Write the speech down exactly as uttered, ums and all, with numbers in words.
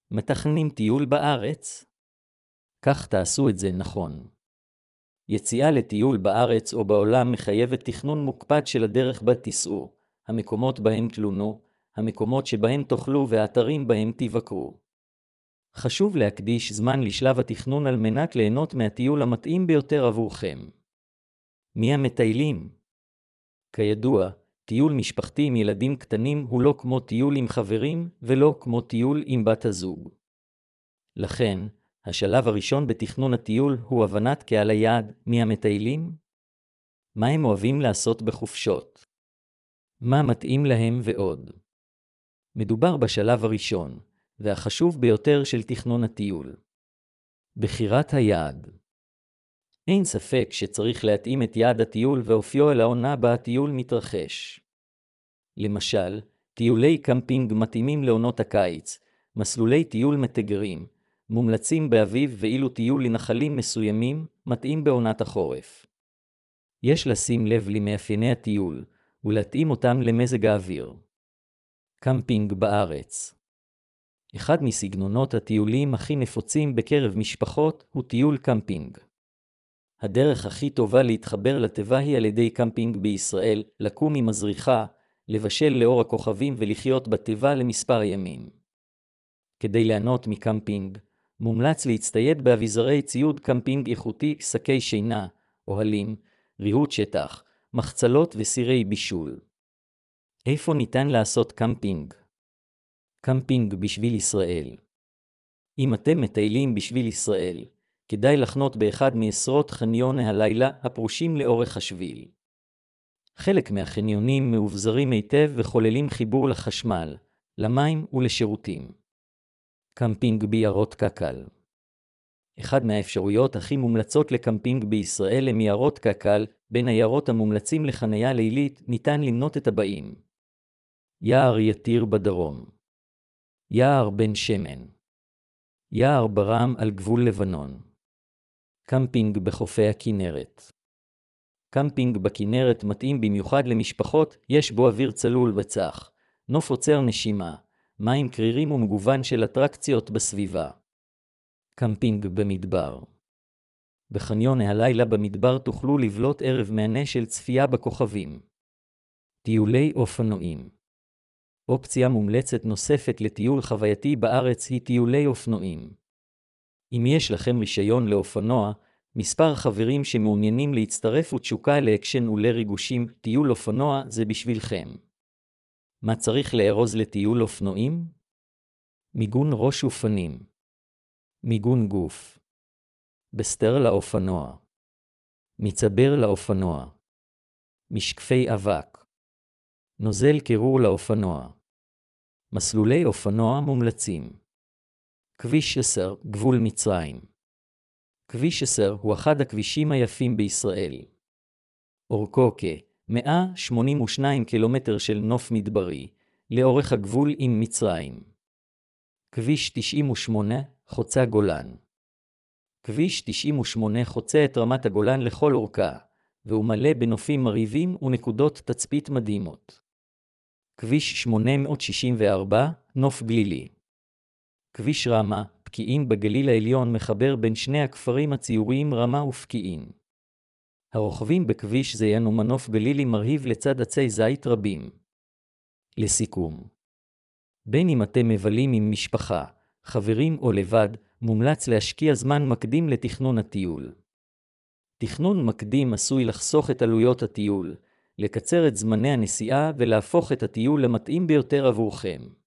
מתכננים טיול בארץ? כך תעשו את זה נכון. יציאה לטיול בארץ או בעולם מחייבת תכנון מוקפד של הדרך בה תיסעו, המקומות בהם תלונו, המקומות שבהם תאכלו והאתרים בהם תבקרו. חשוב להקדיש זמן לשלב התכנון על מנת ליהנות מהטיול המתאים ביותר עבורכם. מי המטיילים? כידוע, טיול משפחתי עם ילדים קטנים הוא לא כמו טיול עם חברים ולא כמו טיול עם בת הזוג. לכן, השלב הראשון בתכנון הטיול הוא הבנת קהל היעד, מי המטיילים? מה הם אוהבים לעשות בחופשות? מה מתאים להם ועוד. מדובר בשלב הראשון, והחשוב ביותר של תכנון הטיול. בחירת היעד. אין ספק שצריך להתאים את יעד הטיול ואופיו אל העונה בה הטיול מתרחש. למשל, טיולי קמפינג מתאימים לעונות הקיץ, מסלולי טיול מתגרים, מומלצים באביב ואילו טיול לנחלים מסוימים מתאים בעונת החורף. יש לשים לב למאפייני הטיול ולהתאים אותם למזג האוויר. קמפינג בארץ. אחד מסגנונות הטיולים הכי נפוצים בקרב משפחות הוא טיול קמפינג. הדרך הכי טובה להתחבר לטבע היא על ידי קמפינג בישראל, לקום עם מזריחה, לבשל לאור הכוכבים ולחיות בטבע למספר ימים. כדי ליהנות מקמפינג, מומלץ להצטייד באביזרי ציוד קמפינג איכותי, שקי שינה, אוהלים, ריהוט שטח, מחצלות וסירי בישול. איפה ניתן לעשות קמפינג? קמפינג בשביל ישראל. אם אתם מטיילים בשביל ישראל, כדאי לחנות באחד מעשרות חניוני הלילה הפרושים לאורך השביל. חלק מהחניונים מאובזרים היטב וכוללים חיבור לחשמל, למים ולשירותים. קמפינג ביערות קק"ל. אחד מהאפשרויות הכי מומלצות לקמפינג בישראל הם יערות קק"ל. בין היערות המומלצים לחניה לילית ניתן למנות את הבאים. יער יתיר בדרום. יער בן שמן. יער ברם על גבול לבנון. קמפינג בחופי הכנרת. קמפינג בכנרת מתאים במיוחד למשפחות, יש בו אוויר צלול וצח, נוף עוצר נשימה, מים קרירים ומגוון של אטרקציות בסביבה. קמפינג במדבר. בחניוני הלילה במדבר תוכלו לבלות ערב מהנה של צפייה בכוכבים. טיולי אופנועים. אופציה מומלצת נוספת לטיול חווייתי בארץ היא טיולי אופנועים. אם יש לכם רישיון לאופנוע, מספר חברים שמעוניינים להצטרף ותשוקה לאקשן ולריגושים, טיול אופנוע זה בשבילכם. מה צריך לארוז לטיול אופנועים? מיגון ראש ופנים. מיגון גוף. בסטר לאופנוע. מצבר לאופנוע. משקפי אבק. נוזל קירור לאופנוע. מסלולי אופנוע מומלצים. כביש עשר, גבול מצרים. כביש עשר הוא אחד הכבישים היפים בישראל. אורכו כ-מאה שמונים ושניים קילומטר של נוף מדברי, לאורך הגבול עם מצרים. כביש תשעים ושמונה, חוצה גולן. כביש תשעים ושמונה חוצה את רמת הגולן לכל אורכה, והוא מלא בנופים מרהיבים ונקודות תצפית מדהימות. כביש שמונה מאות שישים וארבע, נוף גלילי. כביש רמה, פקיעין בגליל העליון מחבר בין שני הכפרים הציוריים רמה ופקיעין. הרוכבים בכביש זה ינו מנוף גלילי מרהיב לצד עצי זית רבים. לסיכום. בין אם אתם מבלים עם משפחה, חברים או לבד, מומלץ להשקיע זמן מקדים לתכנון הטיול. תכנון מקדים עשוי לחסוך את עלויות הטיול, לקצר את זמני הנסיעה ולהפוך את הטיול למתאים ביותר עבורכם.